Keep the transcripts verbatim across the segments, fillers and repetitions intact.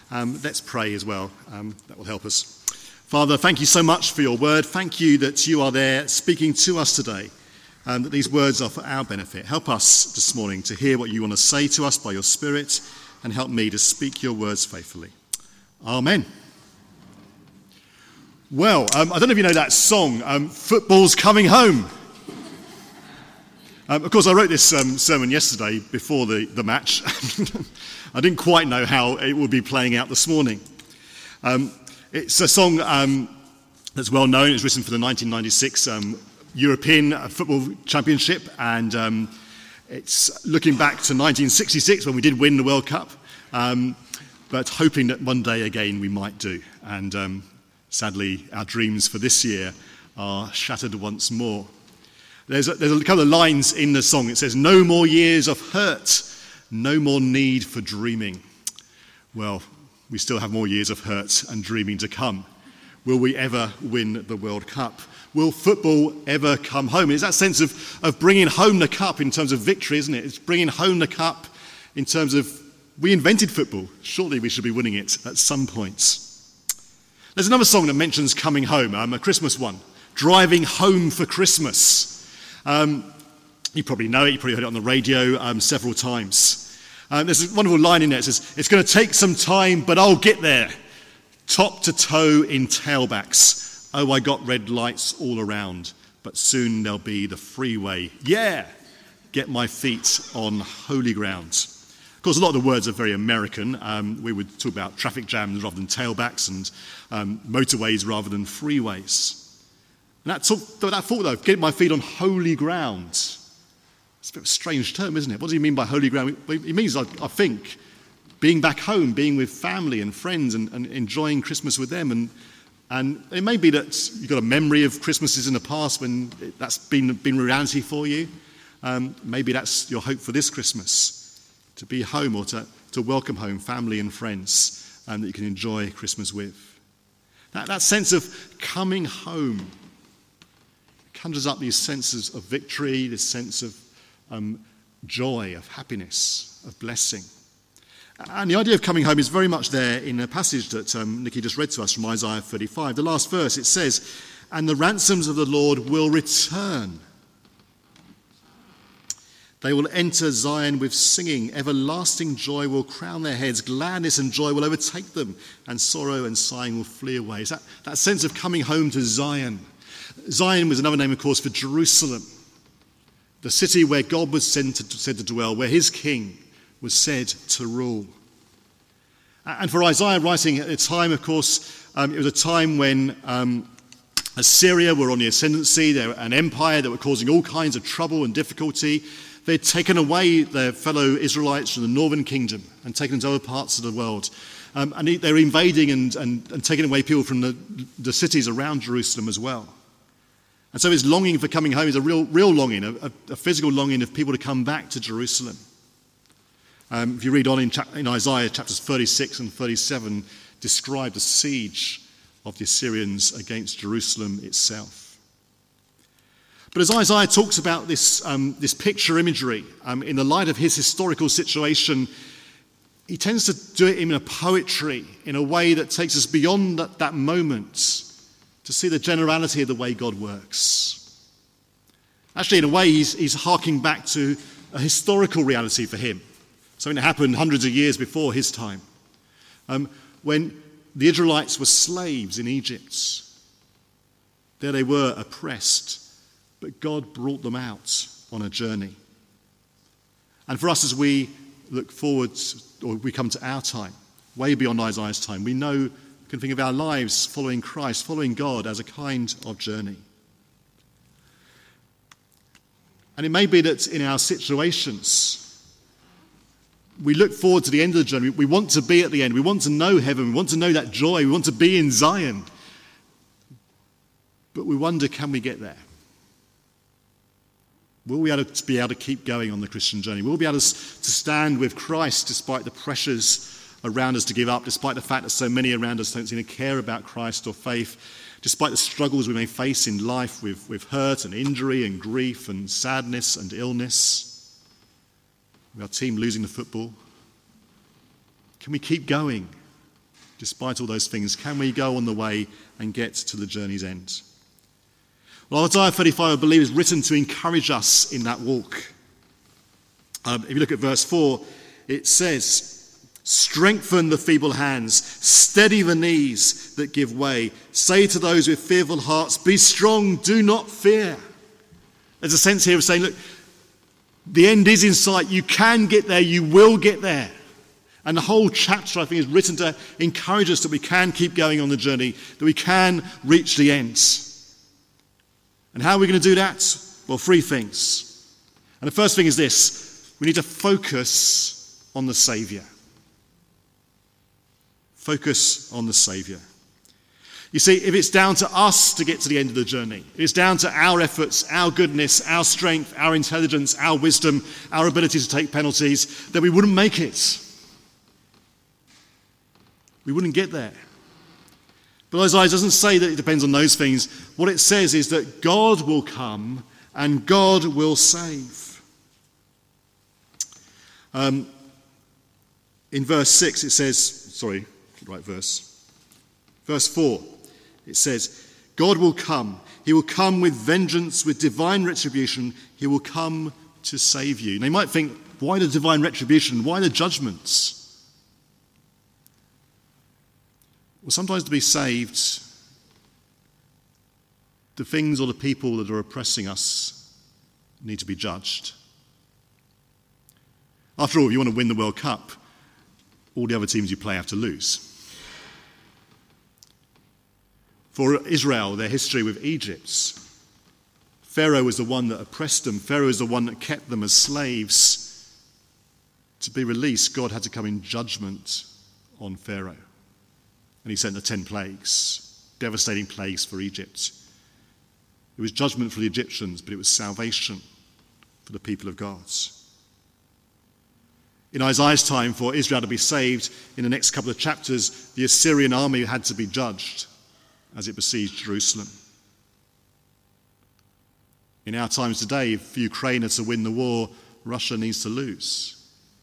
Um, let's pray as well. Um, that will help us. Father, thank you so much for your word. Thank you that you are there speaking to us today, and that these words are for our benefit. Help us this morning to hear what you want to say to us by your Spirit, and help me to speak your words faithfully. Amen. Well, um, I don't know if you know that song, um, Football's Coming Home. Um, of course, I wrote this um, sermon yesterday before the, the match. I didn't quite know how it would be playing out this morning. Um, it's a song um, that's well known. It was written for the nineteen ninety-six um, European Football Championship, and um, it's looking back to nineteen sixty-six when we did win the World Cup, um, but hoping that one day again we might do. And um, sadly, our dreams for this year are shattered once more. There's a, there's a couple of lines in the song. It says, "No more years of hurt, no more need for dreaming." Well, we still have more years of hurt and dreaming to come. Will we ever win the World Cup? Will football ever come home? It's that sense of, of bringing home the cup in terms of victory, isn't it? It's bringing home the cup in terms of, we invented football. Surely we should be winning it at some point. There's another song that mentions coming home, um, a Christmas one, "Driving Home for Christmas." Um, you probably know it, you probably heard it on the radio um, several times. Um, there's a wonderful line in there. It says, "It's going to take some time, but I'll get there. Top to toe in tailbacks. Oh, I got red lights all around, but soon there'll be the freeway. Yeah, get my feet on holy ground." Of course, a lot of the words are very American. Um, we would talk about traffic jams rather than tailbacks, and um, motorways rather than freeways. And that, talk, that thought, though, getting my feet on holy ground, it's a bit of a strange term, isn't it? What does he mean by holy ground? It means, I, I think, being back home, being with family and friends, and, and enjoying Christmas with them. And, and it may be that you've got a memory of Christmases in the past when that's been, been reality for you. Um, maybe that's your hope for this Christmas, to be home or to, to welcome home family and friends um, that you can enjoy Christmas with. That, that sense of coming home conjures up these senses of victory, this sense of um, joy, of happiness, of blessing. And the idea of coming home is very much there in a passage that um, Nikki just read to us from Isaiah thirty-five. The last verse, it says, "And the ransoms of the Lord will return. They will enter Zion with singing. Everlasting joy will crown their heads. Gladness and joy will overtake them, and sorrow and sighing will flee away." It's that, that sense of coming home to Zion. Zion was another name, of course, for Jerusalem, the city where God was said to, said to dwell, where his king was said to rule. And for Isaiah writing at the time, of course, um, it was a time when um, Assyria were on the ascendancy. They were an empire that were causing all kinds of trouble and difficulty. They'd taken away their fellow Israelites from the northern kingdom and taken them to other parts of the world. Um, and they were invading and, and, and taking away people from the, the cities around Jerusalem as well. And so his longing for coming home is a real, real longing, a, a physical longing of people to come back to Jerusalem. Um, if you read on in, chap- in Isaiah, chapters thirty-six and thirty-seven describe the siege of the Assyrians against Jerusalem itself. But as Isaiah talks about this, um, this picture imagery um, in the light of his historical situation, he tends to do it in a poetry, in a way that takes us beyond that, that moment to see the generality of the way God works. Actually, in a way, he's, he's harking back to a historical reality for him, something that happened hundreds of years before his time, um, when the Israelites were slaves in Egypt. There they were, oppressed, but God brought them out on a journey. And for us, as we look forward, or we come to our time, way beyond Isaiah's time, we know, can think of our lives following Christ, following God as a kind of journey. And it may be that in our situations, we look forward to the end of the journey. We want to be at the end. We want to know heaven. We want to know that joy. We want to be in Zion. But we wonder, can we get there? Will we be able to, be able to keep going on the Christian journey? Will we be able to, to stand with Christ despite the pressures around us to give up, despite the fact that so many around us don't seem to care about Christ or faith, despite the struggles we may face in life with, with hurt and injury and grief and sadness and illness, with our team losing the football? Can we keep going despite all those things, can we go on the way and get to the journey's end? Well, Isaiah thirty-five, I believe, is written to encourage us in that walk. Um, if you look at verse four, it says, strengthen the feeble hands, steady the knees that give way. Say to those with fearful hearts, be strong, do not fear. There's a sense here of saying, look, the end is in sight. You can get there. You will get there. And the whole chapter, I think, is written to encourage us that we can keep going on the journey, that we can reach the end. And how are we going to do that? Well, three things. And the first thing is this. We need to focus on the Saviour. Focus on the Saviour. You see, if it's down to us to get to the end of the journey, if it's down to our efforts, our goodness, our strength, our intelligence, our wisdom, our ability to take penalties, then we wouldn't make it. We wouldn't get there. But Isaiah doesn't say that it depends on those things. What it says is that God will come and God will save. Um, in verse six it says, sorry, right verse. Verse four, it says, God will come. He will come with vengeance, with divine retribution. He will come to save you. Now you might think, why the divine retribution? Why the judgments? Well, sometimes to be saved, the things or the people that are oppressing us need to be judged. After all, if you want to win the World Cup, all the other teams you play have to lose. For Israel, their history with Egypt, Pharaoh was the one that oppressed them. Pharaoh is the one that kept them as slaves. To be released, God had to come in judgment on Pharaoh. And he sent the ten plagues, devastating plagues for Egypt. It was judgment for the Egyptians, but it was salvation for the people of God. In Isaiah's time, for Israel to be saved, in the next couple of chapters, the Assyrian army had to be judged as it besieged Jerusalem. In our times today, if Ukraine are to win the war, Russia needs to lose.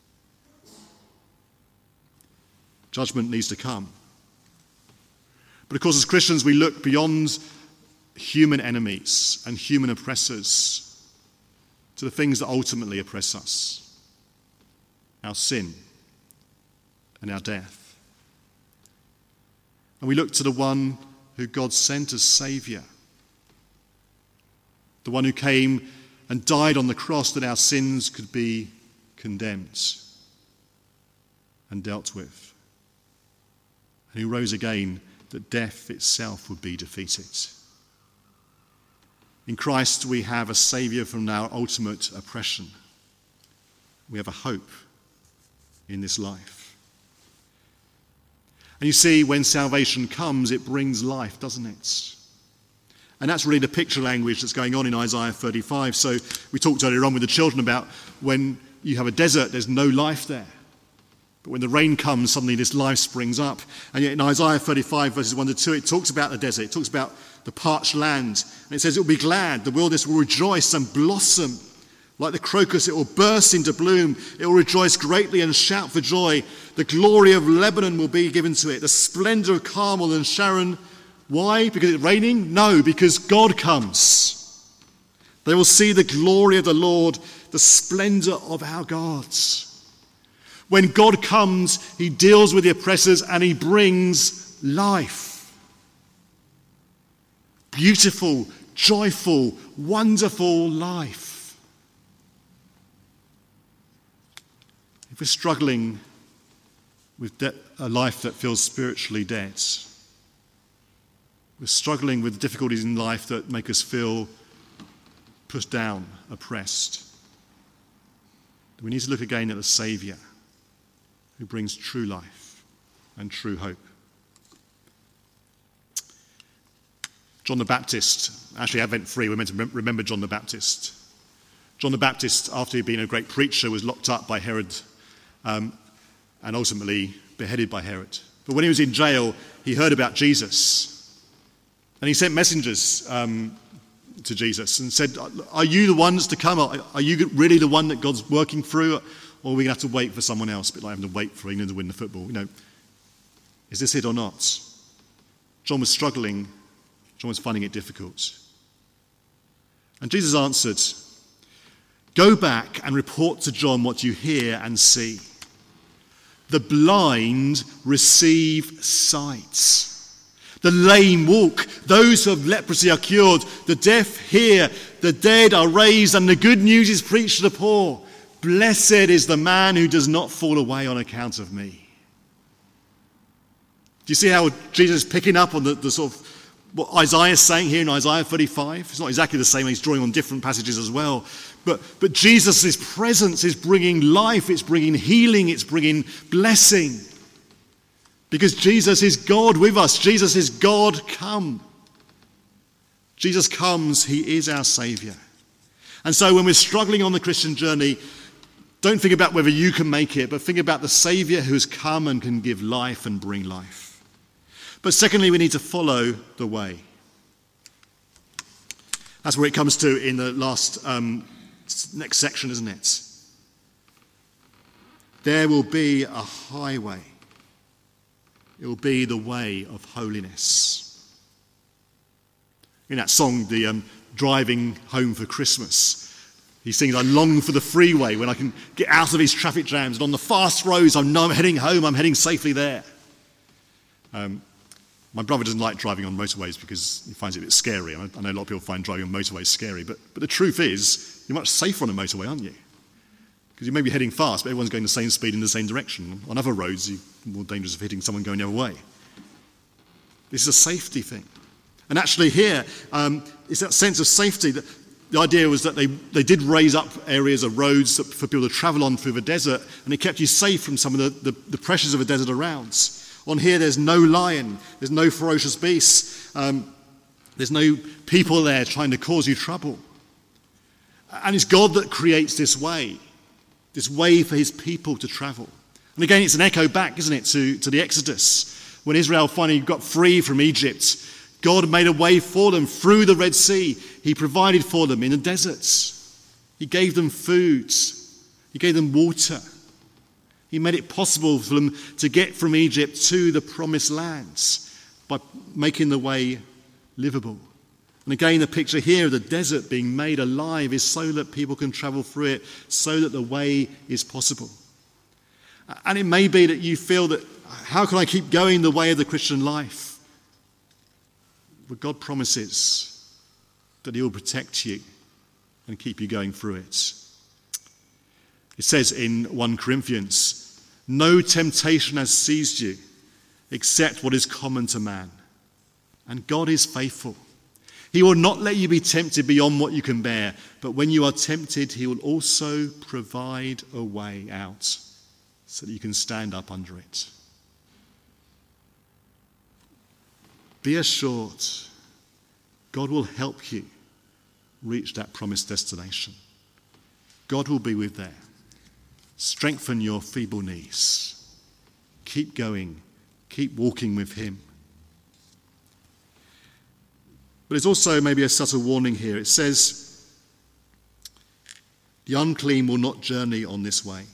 Judgment needs to come. But of course, as Christians, we look beyond human enemies and human oppressors to the things that ultimately oppress us: our sin and our death. And we look to the one who God sent as Saviour, the one who came and died on the cross that our sins could be condemned and dealt with, and who rose again that death itself would be defeated. In Christ we have a Saviour from our ultimate oppression. We have a hope in this life. And you see, when salvation comes, it brings life, doesn't it? And that's really the picture language that's going on in Isaiah thirty-five. So we talked earlier on with the children about when you have a desert, there's no life there. But when the rain comes, suddenly this life springs up. And yet in Isaiah thirty-five, verses one to two, it talks about the desert. It talks about the parched land. And it says it will be glad. The wilderness will rejoice and blossom. Like the crocus, it will burst into bloom. It will rejoice greatly and shout for joy. The glory of Lebanon will be given to it. The splendor of Carmel and Sharon. Why? Because it's raining? No, because God comes. They will see the glory of the Lord, the splendor of our God. When God comes, he deals with the oppressors and he brings life. Beautiful, joyful, wonderful life. If we're struggling with de- a life that feels spiritually dead, we're struggling with difficulties in life that make us feel pushed down, oppressed, we need to look again at the Saviour who brings true life and true hope. John the Baptist, actually Advent three, we're meant to remember John the Baptist. John the Baptist, after he'd been a great preacher, was locked up by Herod um, and ultimately beheaded by Herod. But when he was in jail, he heard about Jesus. And he sent messengers um, to Jesus and said, are you the ones to come? Are you really the one that God's working through? Or are we going to have to wait for someone else? A bit like having to wait for England to win the football. You know, Is this it or not? John was struggling. John was finding it difficult. And Jesus answered, "Go back and report to John what you hear and see. The blind receive sight. The lame walk. Those who have leprosy are cured. The deaf hear. The dead are raised. And the good news is preached to the poor. Blessed is the man who does not fall away on account of me." Do you see how Jesus is picking up on the, the sort of what Isaiah is saying here in Isaiah thirty-five? It's not exactly the same. He's drawing on different passages as well. But, but Jesus' presence is bringing life. It's bringing healing. It's bringing blessing. Because Jesus is God with us. Jesus is God come. Jesus comes. He is our Saviour. And so when we're struggling on the Christian journey, don't think about whether you can make it, but think about the Saviour who has come and can give life and bring life. But secondly, we need to follow the way. That's where it comes to in the last um, next section, isn't it? There will be a highway. It will be the way of holiness. In that song, the um, Driving Home for Christmas, he sings, "I long for the freeway when I can get out of these traffic jams. And on the fast roads, I know I'm heading home. I'm heading safely there." Um, My brother doesn't like driving on motorways because he finds it a bit scary. And I know a lot of people find driving on motorways scary. But, but the truth is, you're much safer on a motorway, aren't you? Because you may be heading fast, but everyone's going the same speed in the same direction. On other roads, you're more dangerous of hitting someone going the other way. This is a safety thing. And actually here, um, it's that sense of safety. That the idea was that they, they did raise up areas of roads for people to travel on through the desert, and it kept you safe from some of the, the, the pressures of the desert around. On here, there's no lion, there's no ferocious beasts, um, there's no people there trying to cause you trouble. And it's God that creates this way, this way for his people to travel. And again, it's an echo back, isn't it, to, to the Exodus. When Israel finally got free from Egypt, God made a way for them through the Red Sea. He provided for them in the deserts. He gave them food. He gave them water. He made it possible for them to get from Egypt to the promised lands by making the way livable. And again, the picture here of the desert being made alive is so that people can travel through it, so that the way is possible. And it may be that you feel that, how can I keep going the way of the Christian life? But God promises that he will protect you and keep you going through it. It says in First Corinthians, "No temptation has seized you except what is common to man. And God is faithful. He will not let you be tempted beyond what you can bear. But when you are tempted, he will also provide a way out so that you can stand up under it." Be assured, God will help you reach that promised destination. God will be with there. Strengthen your feeble knees. Keep going. Keep walking with him. But there's also maybe a subtle warning here. It says, the unclean will not journey on this way.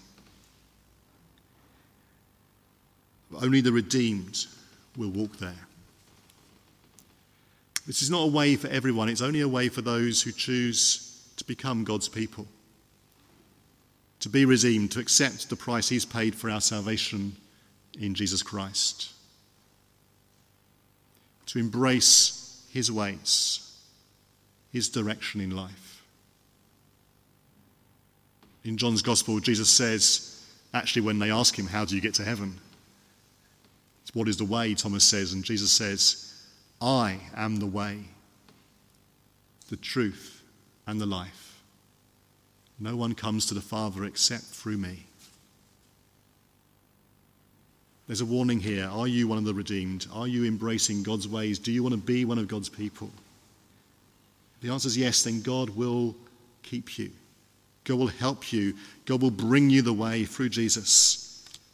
Only the redeemed will walk there. This is not a way for everyone. It's only a way for those who choose to become God's people, to be redeemed, to accept the price he's paid for our salvation in Jesus Christ, to embrace his ways, his direction in life. In John's Gospel, Jesus says, actually when they ask him, how do you get to heaven? It's what is the way, Thomas says, and Jesus says, I am the way, the truth, and the life. No one comes to the Father except through me. There's a warning here. Are you one of the redeemed? Are you embracing God's ways? Do you want to be one of God's people? If the answer is yes, then God will keep you. God will help you. God will bring you the way through Jesus.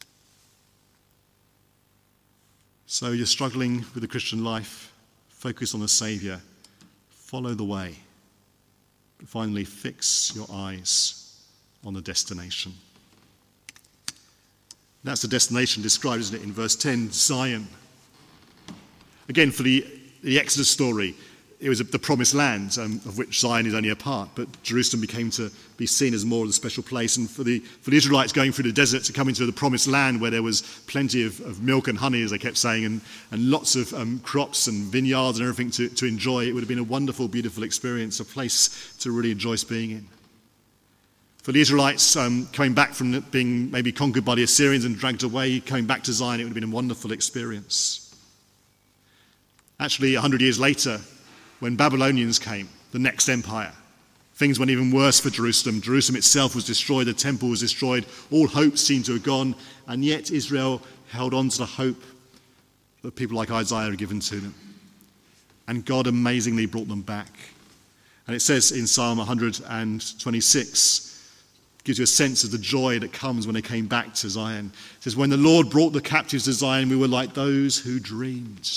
So you're struggling with the Christian life, focus on the Saviour, follow the way, but finally fix your eyes on the destination. That's the destination described, isn't it, in verse ten, Zion. Again, for the, the Exodus story, it was the promised land, um, of which Zion is only a part, but Jerusalem became to be seen as more of a special place. And for the, for the Israelites going through the desert to come into the promised land where there was plenty of, of milk and honey, as they kept saying, and, and lots of um, crops and vineyards and everything to, to enjoy, it would have been a wonderful, beautiful experience, a place to really enjoy being in. For the Israelites um, coming back from being maybe conquered by the Assyrians and dragged away, coming back to Zion, it would have been a wonderful experience. Actually, a hundred years later, when Babylonians came, the next empire, things went even worse for Jerusalem. Jerusalem itself was destroyed, the temple was destroyed, all hope seemed to have gone, and yet Israel held on to the hope that people like Isaiah had given to them. And God amazingly brought them back. And it says in Psalm one twenty-six, gives you a sense of the joy that comes when they came back to Zion. It says, when the Lord brought the captives to Zion, we were like those who dreamed.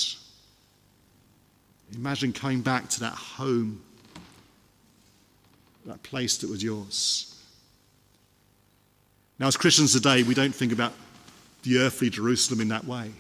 Imagine coming back to that home, that place that was yours. Now, as Christians today, we don't think about the earthly Jerusalem in that way.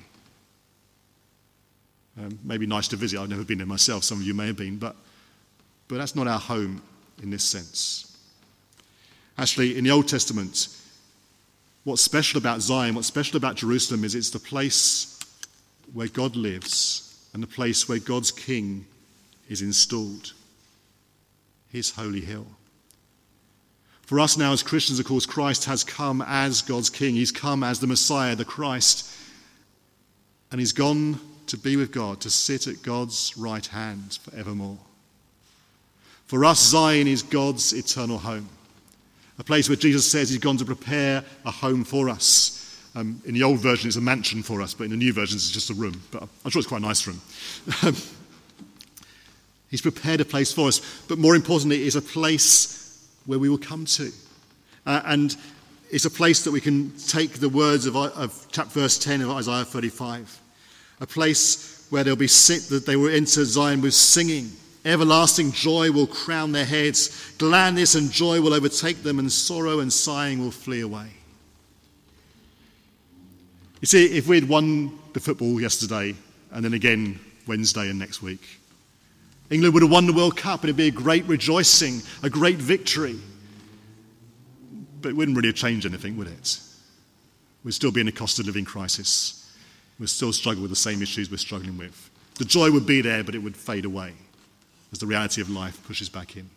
Um, maybe nice to visit. I've never been there myself. Some of you may have been, but, but that's not our home in this sense. Actually, in the Old Testament, what's special about Zion, what's special about Jerusalem is it's the place where God lives and the place where God's king is installed, his holy hill. For us now as Christians, of course, Christ has come as God's king. He's come as the Messiah, the Christ, and he's gone to be with God, to sit at God's right hand forevermore. For us, Zion is God's eternal home, a place where Jesus says he's gone to prepare a home for us. Um, in the old version, it's a mansion for us, but in the new version, it's just a room. But I'm sure it's quite a nice room. He's prepared a place for us, but more importantly, it's a place where we will come to. Uh, and it's a place that we can take the words of, of chapter verse ten of Isaiah thirty-five. A place where they'll be sit, that they will enter Zion with singing. Everlasting joy will crown their heads. Gladness and joy will overtake them, and sorrow and sighing will flee away. You see, if we had won the football yesterday, and then again Wednesday and next week, England would have won the World Cup, and it'd be a great rejoicing, a great victory. But it wouldn't really have changed anything, would it? We'd still be in a cost of living crisis. We'd still struggle with the same issues we're struggling with. The joy would be there, but it would fade away as the reality of life pushes back in.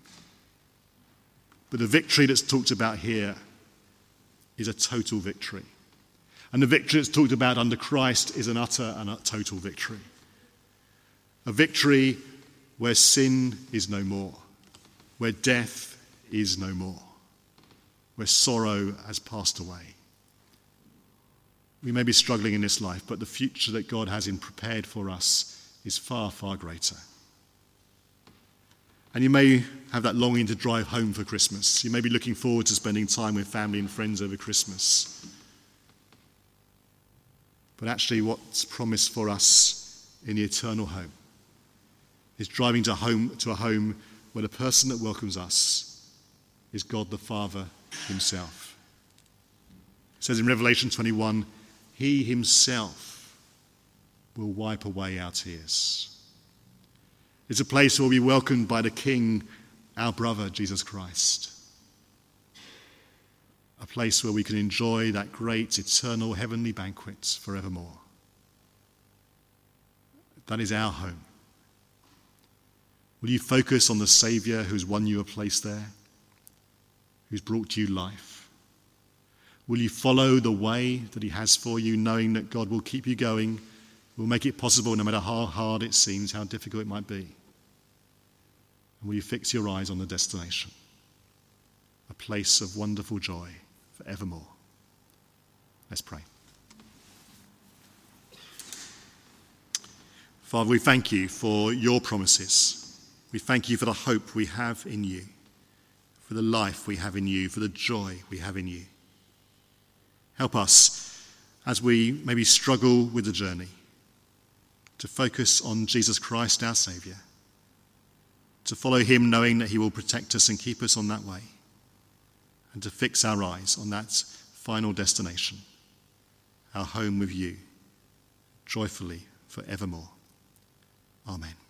But the victory that's talked about here is a total victory. And the victory that's talked about under Christ is an utter and a total victory. A victory where sin is no more, where death is no more, where sorrow has passed away. We may be struggling in this life, but the future that God has in prepared for us is far, far greater. And you may have that longing to drive home for Christmas. You may be looking forward to spending time with family and friends over Christmas. But actually what's promised for us in the eternal home is driving to home to a home where the person that welcomes us is God the Father himself. It says in Revelation twenty-one, he himself will wipe away our tears. It's a place where we'll be welcomed by the King, our brother, Jesus Christ. A place where we can enjoy that great, eternal, heavenly banquet forevermore. That is our home. Will you focus on the Saviour who's won you a place there, who's brought you life? Will you follow the way that he has for you, knowing that God will keep you going, will make it possible no matter how hard it seems, how difficult it might be? And will you fix your eyes on the destination, a place of wonderful joy forevermore? Let's pray. Father, we thank you for your promises. We thank you for the hope we have in you, for the life we have in you, for the joy we have in you. Help us as we maybe struggle with the journey to focus on Jesus Christ, our Saviour, to follow him knowing that he will protect us and keep us on that way, and to fix our eyes on that final destination, our home with you, joyfully forevermore. Amen.